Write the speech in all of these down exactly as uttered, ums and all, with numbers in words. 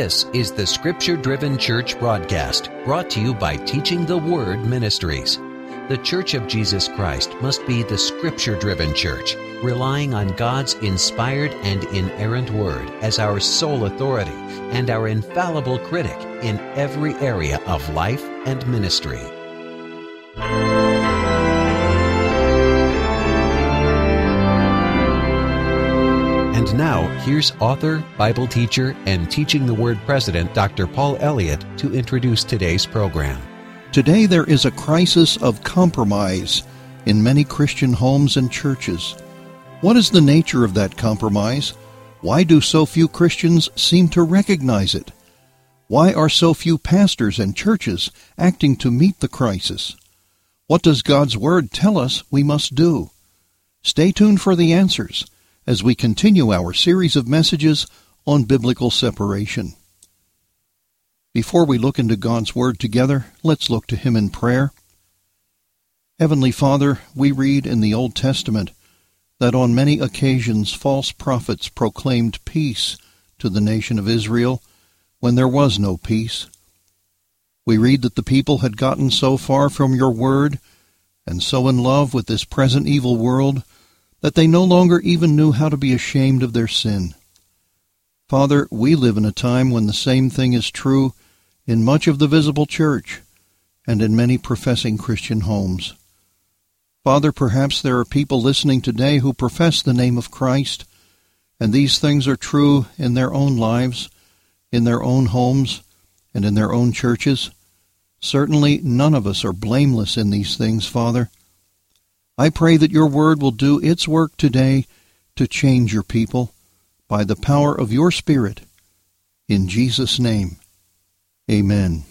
This is the Scripture-Driven Church broadcast, brought to you by Teaching the Word Ministries. The Church of Jesus Christ must be the Scripture-Driven Church, relying on God's inspired and inerrant Word as our sole authority and our infallible critic in every area of life and ministry. And now, here's author, Bible teacher, and Teaching the Word president, Doctor Paul Elliott, to introduce today's program. Today there is a crisis of compromise in many Christian homes and churches. What is the nature of that compromise? Why do so few Christians seem to recognize it? Why are so few pastors and churches acting to meet the crisis? What does God's Word tell us we must do? Stay tuned for the answers as we continue our series of messages on biblical separation. Before we look into God's Word together, let's look to Him in prayer. Heavenly Father, we read in the Old Testament that on many occasions false prophets proclaimed peace to the nation of Israel when there was no peace. We read that the people had gotten so far from your Word and so in love with this present evil world that they no longer even knew how to be ashamed of their sin. Father, we live in a time when the same thing is true in much of the visible church and in many professing Christian homes. Father, perhaps there are people listening today who profess the name of Christ, and these things are true in their own lives, in their own homes, and in their own churches. Certainly none of us are blameless in these things, Father. I pray that your Word will do its work today to change your people by the power of your Spirit. In Jesus' name, amen.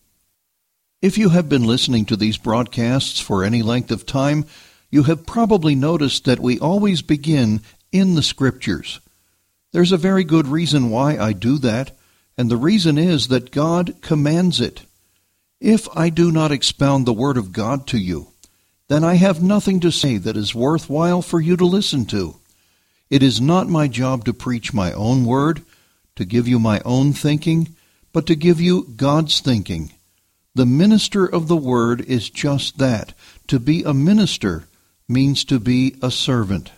If you have been listening to these broadcasts for any length of time, you have probably noticed that we always begin in the Scriptures. There's a very good reason why I do that, and the reason is that God commands it. If I do not expound the Word of God to you, then I have nothing to say that is worthwhile for you to listen to. It is not my job to preach my own word, to give you my own thinking, but to give you God's thinking. The minister of the Word is just that. To be a minister means to be a servant.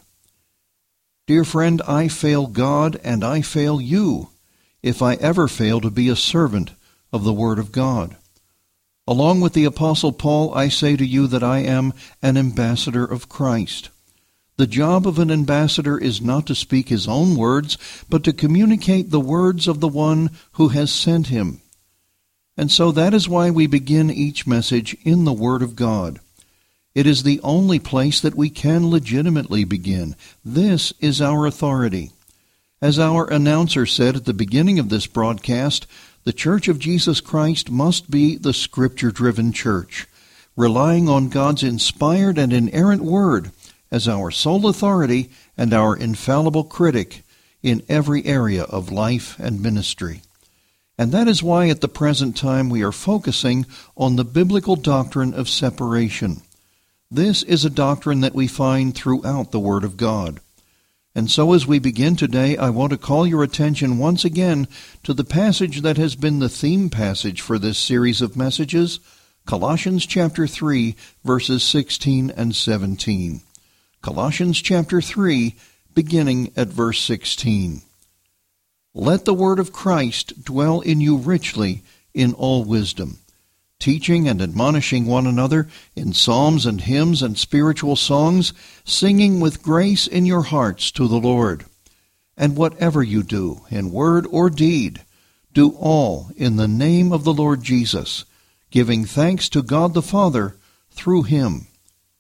Dear friend, I fail God and I fail you if I ever fail to be a servant of the Word of God. Along with the Apostle Paul, I say to you that I am an ambassador of Christ. The job of an ambassador is not to speak his own words, but to communicate the words of the one who has sent him. And so that is why we begin each message in the Word of God. It is the only place that we can legitimately begin. This is our authority. As our announcer said at the beginning of this broadcast, the Church of Jesus Christ must be the Scripture-driven church, relying on God's inspired and inerrant Word as our sole authority and our infallible critic in every area of life and ministry. And that is why at the present time we are focusing on the biblical doctrine of separation. This is a doctrine that we find throughout the Word of God. And so as we begin today, I want to call your attention once again to the passage that has been the theme passage for this series of messages, Colossians chapter three, verses sixteen and seventeen. Colossians chapter three, beginning at verse sixteen. Let the word of Christ dwell in you richly in all wisdom, teaching and admonishing one another in psalms and hymns and spiritual songs, singing with grace in your hearts to the Lord. And whatever you do, in word or deed, do all in the name of the Lord Jesus, giving thanks to God the Father through him.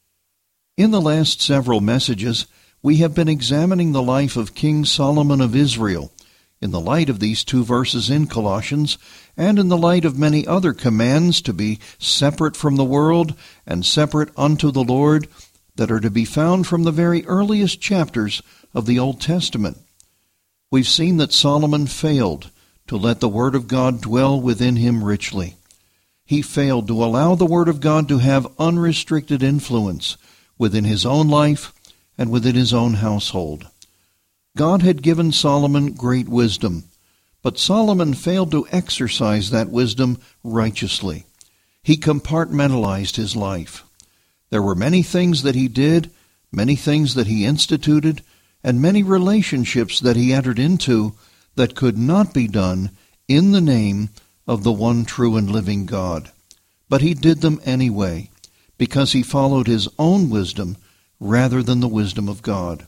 In the last several messages, we have been examining the life of King Solomon of Israel, in the light of these two verses in Colossians, and in the light of many other commands to be separate from the world and separate unto the Lord that are to be found from the very earliest chapters of the Old Testament. We've seen that Solomon failed to let the Word of God dwell within him richly. He failed to allow the Word of God to have unrestricted influence within his own life and within his own household. God had given Solomon great wisdom, But Solomon failed to exercise that wisdom righteously. He compartmentalized his life. There were many things that he did, many things that he instituted, and many relationships that he entered into that could not be done in the name of the one true and living God. But he did them anyway, because he followed his own wisdom rather than the wisdom of God.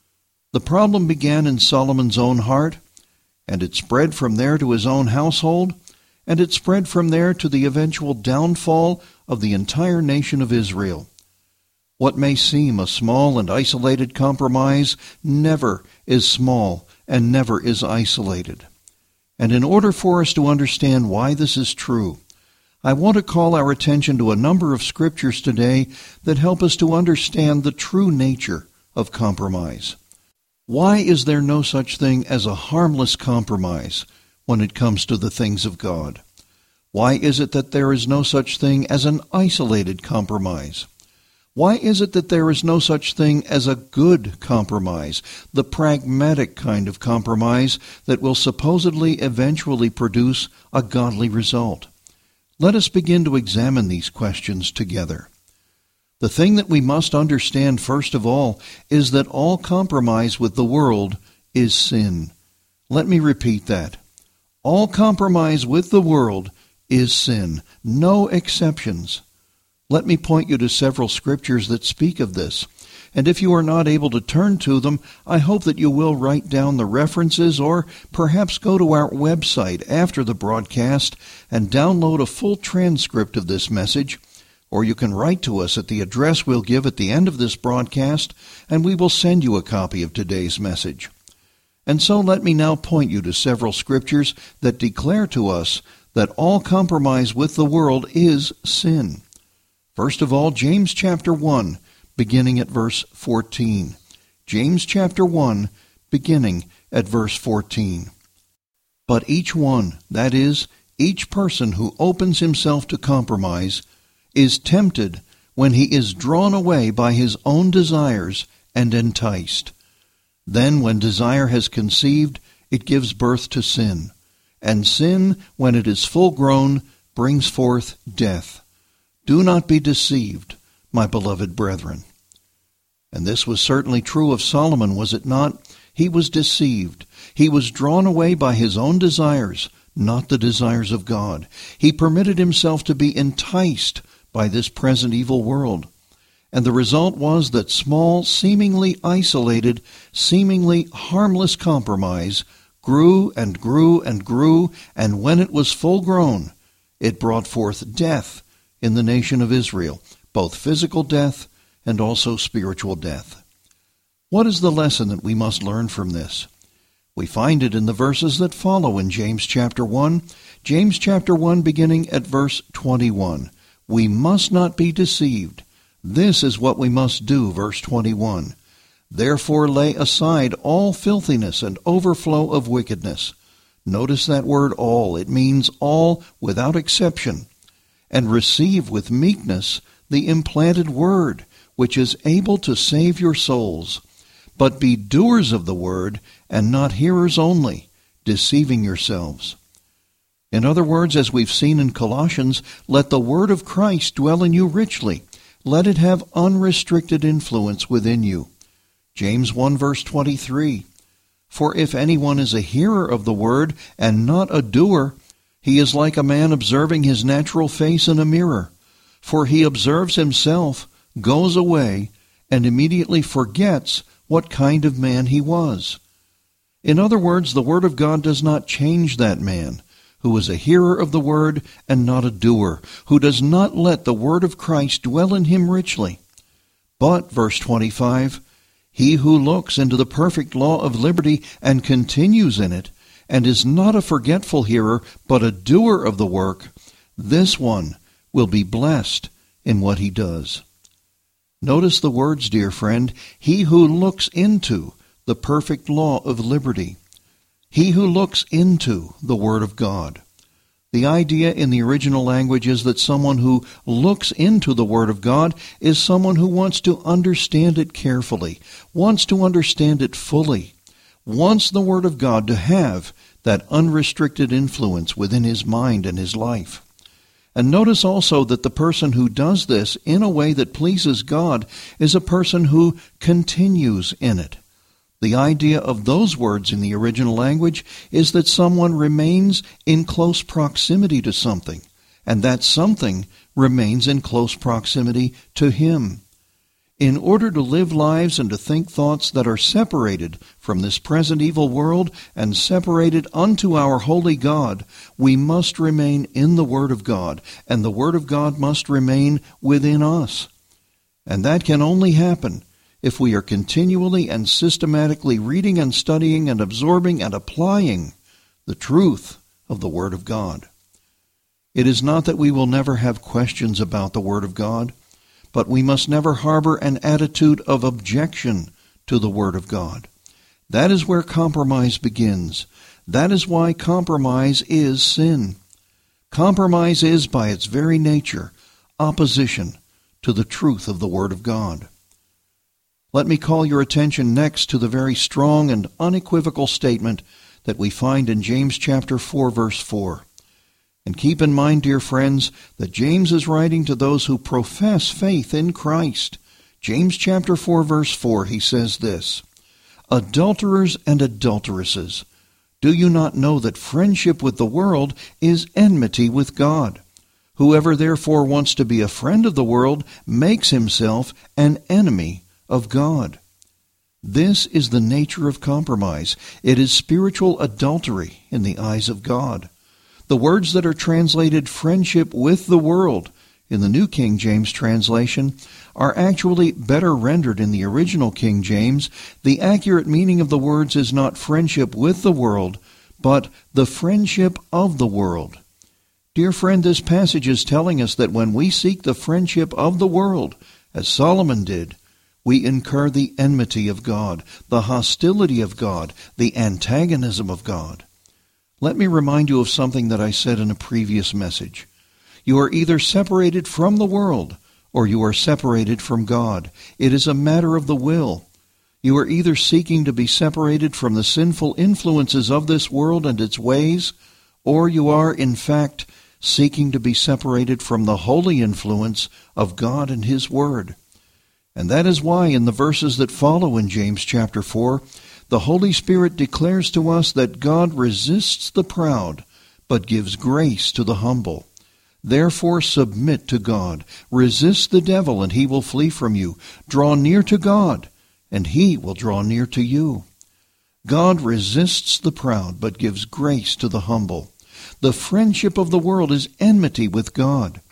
The problem began in Solomon's own heart, and it spread from there to his own household, and it spread from there to the eventual downfall of the entire nation of Israel. What may seem a small and isolated compromise never is small and never is isolated. And in order for us to understand why this is true, I want to call our attention to a number of scriptures today that help us to understand the true nature of compromise. Why is there no such thing as a harmless compromise when it comes to the things of God? Why is it that there is no such thing as an isolated compromise? Why is it that there is no such thing as a good compromise, the pragmatic kind of compromise that will supposedly eventually produce a godly result? Let us begin to examine these questions together. The thing that we must understand first of all is that all compromise with the world is sin. Let me repeat that. All compromise with the world is sin. No exceptions. Let me point you to several scriptures that speak of this. And if you are not able to turn to them, I hope that you will write down the references or perhaps go to our website after the broadcast and download a full transcript of this message. Or you can write to us at the address we'll give at the end of this broadcast, and we will send you a copy of today's message. And so let me now point you to several scriptures that declare to us that all compromise with the world is sin. First of all, James chapter one, beginning at verse fourteen. James chapter one, beginning at verse fourteen. But each one, that is, each person who opens himself to compromise, is tempted when he is drawn away by his own desires and enticed. Then when desire has conceived, it gives birth to sin. And sin, when it is full grown, brings forth death. Do not be deceived, my beloved brethren. And this was certainly true of Solomon, was it not? He was deceived. He was drawn away by his own desires, not the desires of God. He permitted himself to be enticed by this present evil world. And the result was that small, seemingly isolated, seemingly harmless compromise grew and grew and grew, and when it was full grown, it brought forth death in the nation of Israel, both physical death and also spiritual death. What is the lesson that we must learn from this? We find it in the verses that follow in James chapter one. James chapter one, beginning at verse twenty-one. We must not be deceived. This is what we must do, verse twenty-one. Therefore lay aside all filthiness and overflow of wickedness. Notice that word all. It means all without exception. And receive with meekness the implanted word, which is able to save your souls. But be doers of the word, and not hearers only, deceiving yourselves. In other words, as we've seen in Colossians, let the word of Christ dwell in you richly. Let it have unrestricted influence within you. James one verse twenty-three. For if anyone is a hearer of the word and not a doer, he is like a man observing his natural face in a mirror. For he observes himself, goes away, and immediately forgets what kind of man he was. In other words, the word of God does not change that man, who is a hearer of the word and not a doer, who does not let the word of Christ dwell in him richly. But, verse twenty-five, he who looks into the perfect law of liberty and continues in it, and is not a forgetful hearer, but a doer of the work, this one will be blessed in what he does. Notice the words, dear friend, he who looks into the perfect law of liberty. He who looks into the Word of God. The idea in the original language is that someone who looks into the Word of God is someone who wants to understand it carefully, wants to understand it fully, wants the Word of God to have that unrestricted influence within his mind and his life. And notice also that the person who does this in a way that pleases God is a person who continues in it. The idea of those words in the original language is that someone remains in close proximity to something, and that something remains in close proximity to him. In order to live lives and to think thoughts that are separated from this present evil world and separated unto our holy God, we must remain in the Word of God, and the Word of God must remain within us. And that can only happen if we are continually and systematically reading and studying and absorbing and applying the truth of the Word of God. It is not that we will never have questions about the Word of God, but we must never harbor an attitude of objection to the Word of God. That is where compromise begins. That is why compromise is sin. Compromise is, by its very nature, opposition to the truth of the Word of God. Let me call your attention next to the very strong and unequivocal statement that we find in James chapter four, verse four. And keep in mind, dear friends, that James is writing to those who profess faith in Christ. James chapter four, verse four, he says this, "Adulterers and adulteresses, do you not know that friendship with the world is enmity with God? Whoever therefore wants to be a friend of the world makes himself an enemy of God." This is the nature of compromise. It is spiritual adultery in the eyes of God. The words that are translated friendship with the world in the New King James translation are actually better rendered in the original King James. The accurate meaning of the words is not friendship with the world, but the friendship of the world. Dear friend, this passage is telling us that when we seek the friendship of the world, as Solomon did, we incur the enmity of God, the hostility of God, the antagonism of God. Let me remind you of something that I said in a previous message. You are either separated from the world or you are separated from God. It is a matter of the will. You are either seeking to be separated from the sinful influences of this world and its ways, or you are, in fact, seeking to be separated from the holy influence of God and His Word. And that is why in the verses that follow in James chapter four, the Holy Spirit declares to us that God resists the proud, but gives grace to the humble. Therefore submit to God. Resist the devil, and he will flee from you. Draw near to God, and he will draw near to you. God resists the proud, but gives grace to the humble. The friendship of the world is enmity with God.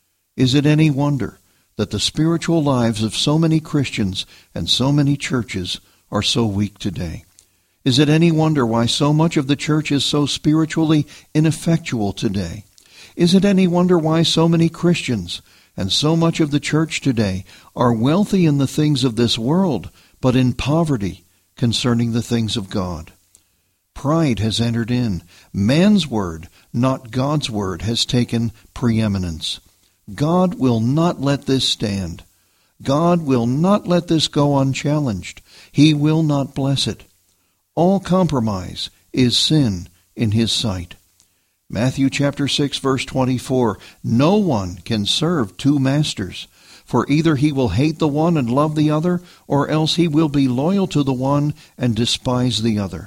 Is it any wonder that the spiritual lives of so many Christians and so many churches are so weak today? Is it any wonder why so much of the church is so spiritually ineffectual today? Is it any wonder why so many Christians and so much of the church today are wealthy in the things of this world, but in poverty concerning the things of God? Pride has entered in. Man's word, not God's word, has taken preeminence. God will not let this stand. God will not let this go unchallenged. He will not bless it. All compromise is sin in His sight. Matthew chapter six, verse twenty-four, "No one can serve two masters, for either he will hate the one and love the other, or else he will be loyal to the one and despise the other."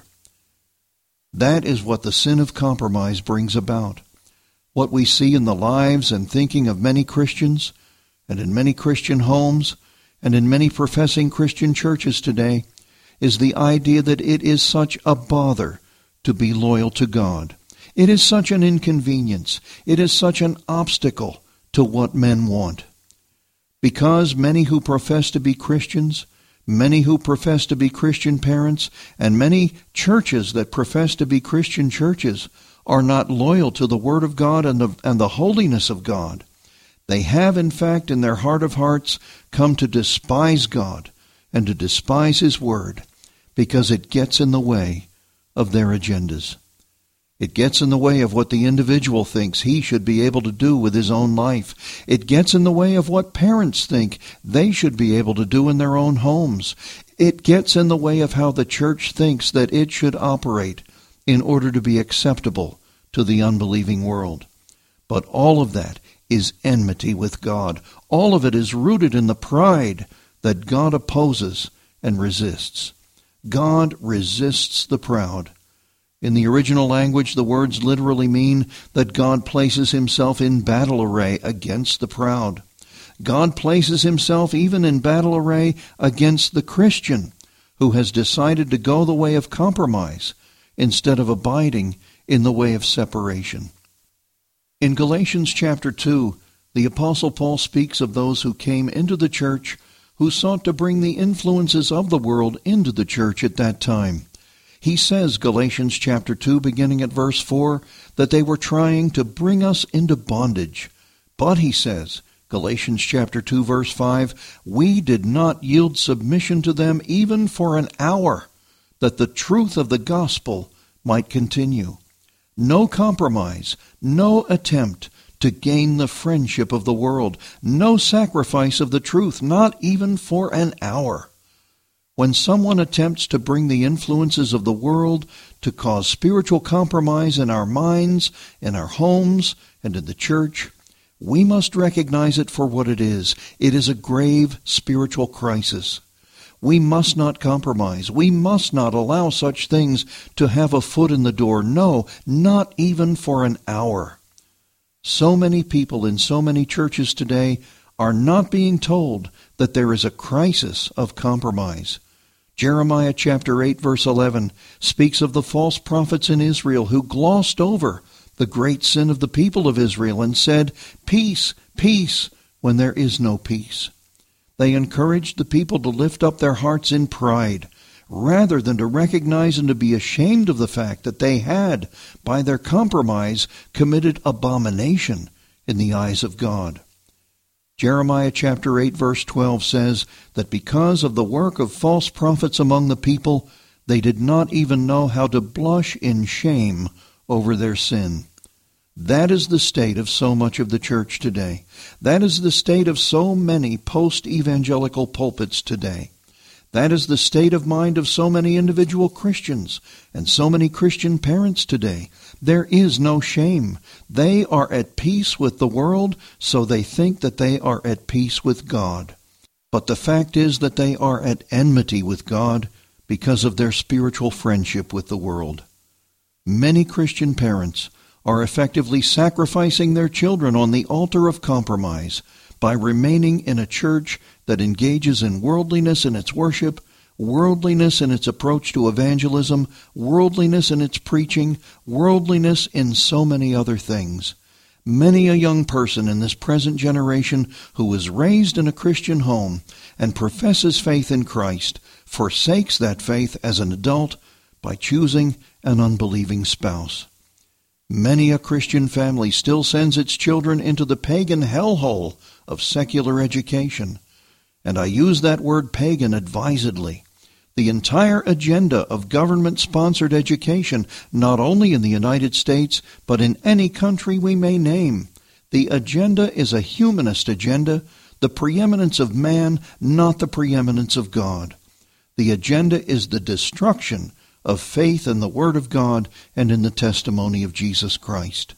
That is what the sin of compromise brings about. What we see in the lives and thinking of many Christians, and in many Christian homes, and in many professing Christian churches today, is the idea that it is such a bother to be loyal to God. It is such an inconvenience. It is such an obstacle to what men want. Because many who profess to be Christians, many who profess to be Christian parents, and many churches that profess to be Christian churches are not loyal to the Word of God and the, and the holiness of God, they have, in fact, in their heart of hearts, come to despise God and to despise His Word because it gets in the way of their agendas. It gets in the way of what the individual thinks he should be able to do with his own life. It gets in the way of what parents think they should be able to do in their own homes. It gets in the way of how the church thinks that it should operate in order to be acceptable to the unbelieving world. But all of that is enmity with God. All of it is rooted in the pride that God opposes and resists. God resists the proud. In the original language, the words literally mean that God places himself in battle array against the proud. God places himself even in battle array against the Christian who has decided to go the way of compromise instead of abiding in the way of separation. In Galatians chapter two, the Apostle Paul speaks of those who came into the church who sought to bring the influences of the world into the church at that time. He says, Galatians chapter two, beginning at verse four, that they were trying to bring us into bondage. But, he says, Galatians chapter two, verse five, we did not yield submission to them even for an hour, that the truth of the gospel might continue. No compromise, no attempt to gain the friendship of the world, no sacrifice of the truth, not even for an hour. When someone attempts to bring the influences of the world to cause spiritual compromise in our minds, in our homes, and in the church, we must recognize it for what it is. It is a grave spiritual crisis. We must not compromise. We must not allow such things to have a foot in the door. No, not even for an hour. So many people in so many churches today are not being told that there is a crisis of compromise. Jeremiah chapter eight, verse eleven speaks of the false prophets in Israel who glossed over the great sin of the people of Israel and said, "Peace, peace," when there is no peace. They encouraged the people to lift up their hearts in pride, rather than to recognize and to be ashamed of the fact that they had, by their compromise, committed abomination in the eyes of God. Jeremiah chapter eight, verse twelve says that because of the work of false prophets among the people, they did not even know how to blush in shame over their sin. That is the state of so much of the church today. That is the state of so many post-evangelical pulpits today. That is the state of mind of so many individual Christians and so many Christian parents today. There is no shame. They are at peace with the world, so they think that they are at peace with God. But the fact is that they are at enmity with God because of their spiritual friendship with the world. Many Christian parents are effectively sacrificing their children on the altar of compromise by remaining in a church that engages in worldliness in its worship, worldliness in its approach to evangelism, worldliness in its preaching, worldliness in so many other things. Many a young person in this present generation who was raised in a Christian home and professes faith in Christ forsakes that faith as an adult by choosing an unbelieving spouse. Many a Christian family still sends its children into the pagan hellhole of secular education. And I use that word pagan advisedly. The entire agenda of government-sponsored education, not only in the United States, but in any country we may name, the agenda is a humanist agenda, the preeminence of man, not the preeminence of God. The agenda is the destruction of faith in the Word of God and in the testimony of Jesus Christ.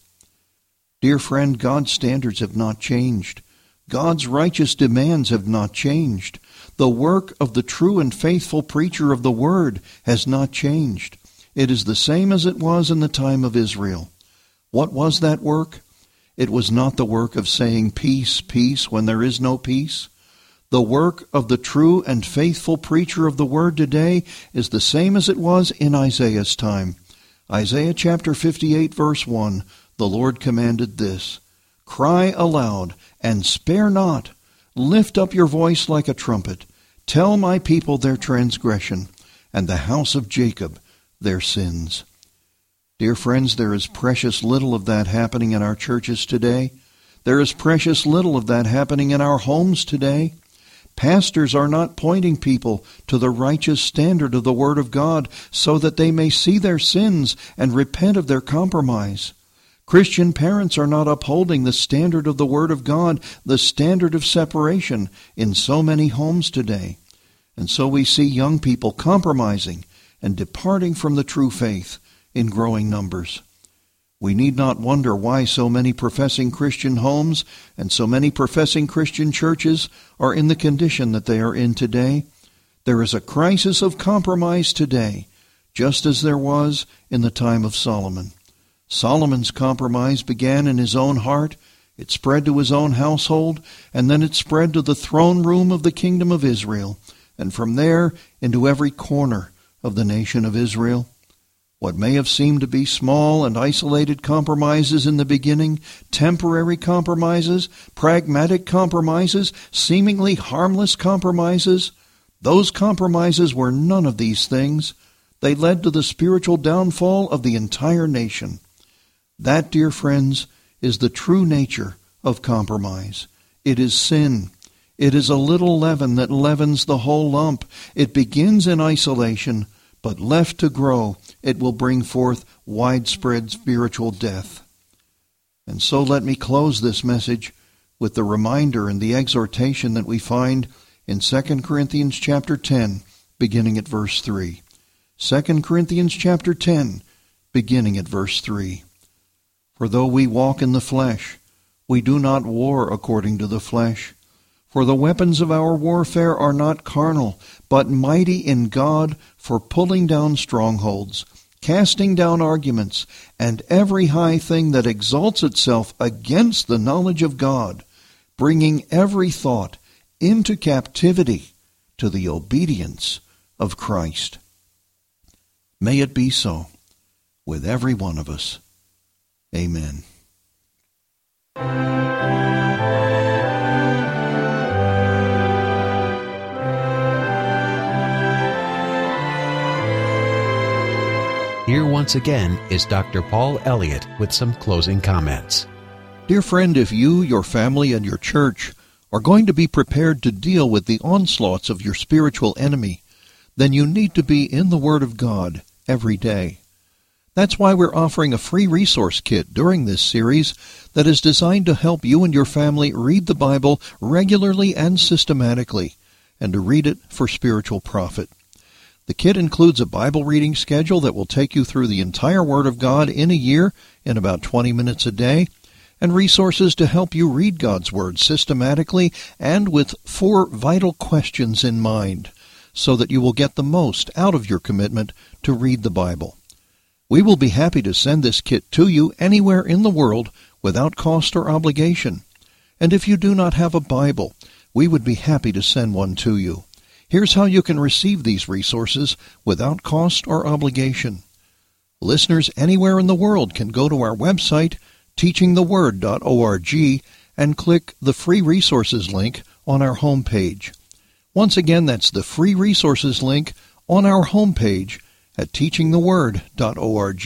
Dear friend, God's standards have not changed. God's righteous demands have not changed. The work of the true and faithful preacher of the Word has not changed. It is the same as it was in the time of Israel. What was that work? It was not the work of saying peace, peace when there is no peace. The work of the true and faithful preacher of the Word today is the same as it was in Isaiah's time. Isaiah chapter fifty-eight, verse one, the Lord commanded this, "Cry aloud and spare not. Lift up your voice like a trumpet. Tell my people their transgression, and the house of Jacob their sins." Dear friends, there is precious little of that happening in our churches today. There is precious little of that happening in our homes today. Pastors are not pointing people to the righteous standard of the Word of God so that they may see their sins and repent of their compromise. Christian parents are not upholding the standard of the Word of God, the standard of separation in so many homes today. And so we see young people compromising and departing from the true faith in growing numbers. We need not wonder why so many professing Christian homes and so many professing Christian churches are in the condition that they are in today. There is a crisis of compromise today, just as there was in the time of Solomon. Solomon's compromise began in his own heart, it spread to his own household, and then it spread to the throne room of the kingdom of Israel, and from there into every corner of the nation of Israel. What may have seemed to be small and isolated compromises in the beginning, temporary compromises, pragmatic compromises, seemingly harmless compromises, those compromises were none of these things. They led to the spiritual downfall of the entire nation. That, dear friends, is the true nature of compromise. It is sin. It is a little leaven that leavens the whole lump. It begins in isolation, but left to grow, it will bring forth widespread spiritual death. And so let me close this message with the reminder and the exhortation that we find in Second Corinthians chapter ten, beginning at verse three. Second Corinthians chapter ten, beginning at verse three. For though we walk in the flesh, we do not war according to the flesh. For the weapons of our warfare are not carnal, but mighty in God for pulling down strongholds, casting down arguments, and every high thing that exalts itself against the knowledge of God, bringing every thought into captivity to the obedience of Christ. May it be so with every one of us. Amen. Here once again is Doctor Paul Elliott with some closing comments. Dear friend, if you, your family, and your church are going to be prepared to deal with the onslaughts of your spiritual enemy, then you need to be in the Word of God every day. That's why we're offering a free resource kit during this series that is designed to help you and your family read the Bible regularly and systematically, and to read it for spiritual profit. The kit includes a Bible reading schedule that will take you through the entire Word of God in a year in about twenty minutes a day, and resources to help you read God's Word systematically and with four vital questions in mind, so that you will get the most out of your commitment to read the Bible. We will be happy to send this kit to you anywhere in the world without cost or obligation. And if you do not have a Bible, we would be happy to send one to you. Here's how you can receive these resources without cost or obligation. Listeners anywhere in the world can go to our website, teaching the word dot org, and click the free resources link on our homepage. Once again, that's the free resources link on our homepage at teaching the word dot org.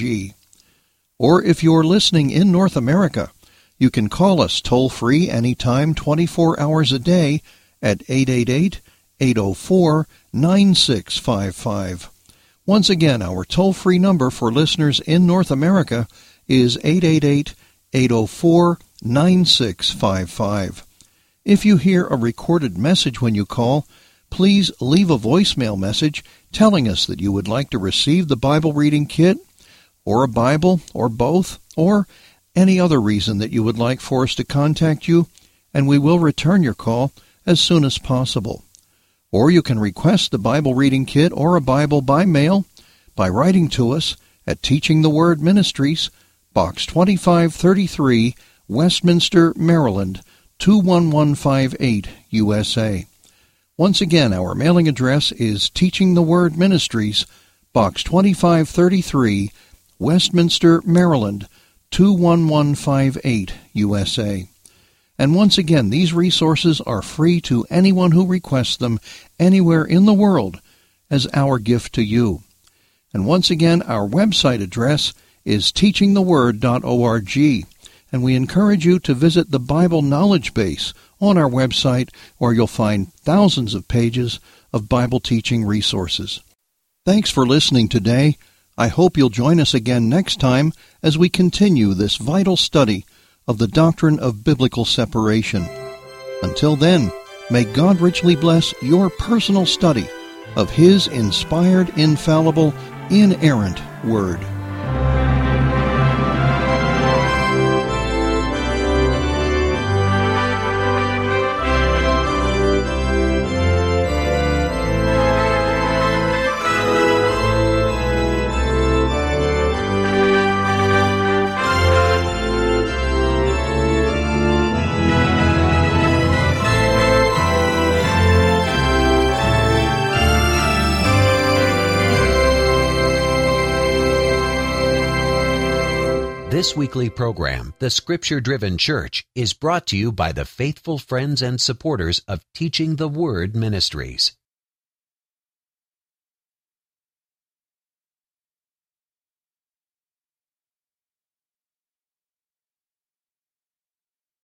Or if you're listening in North America, you can call us toll-free anytime, twenty-four hours a day at eight eight eight, eight oh four, nine six five five. Once again, our toll-free number for listeners in North America is eight eight eight, eight oh four, nine six five five. If you hear a recorded message when you call, please leave a voicemail message telling us that you would like to receive the Bible reading kit, or a Bible, or both, or any other reason that you would like for us to contact you, and we will return your call as soon as possible. Or you can request the Bible reading kit or a Bible by mail by writing to us at Teaching the Word Ministries, Box twenty-five thirty-three, Westminster, Maryland, two one one five eight, U S A. Once again, our mailing address is Teaching the Word Ministries, Box twenty-five thirty-three, Westminster, Maryland, two one one five eight, U S A. And once again, these resources are free to anyone who requests them anywhere in the world as our gift to you. And once again, our website address is teaching the word dot org, and we encourage you to visit the Bible Knowledge Base on our website, where you'll find thousands of pages of Bible teaching resources. Thanks for listening today. I hope you'll join us again next time as we continue this vital study of the doctrine of biblical separation. Until then, may God richly bless your personal study of His inspired, infallible, inerrant Word. This weekly program, The Scripture Driven Church, is brought to you by the faithful friends and supporters of Teaching the Word Ministries.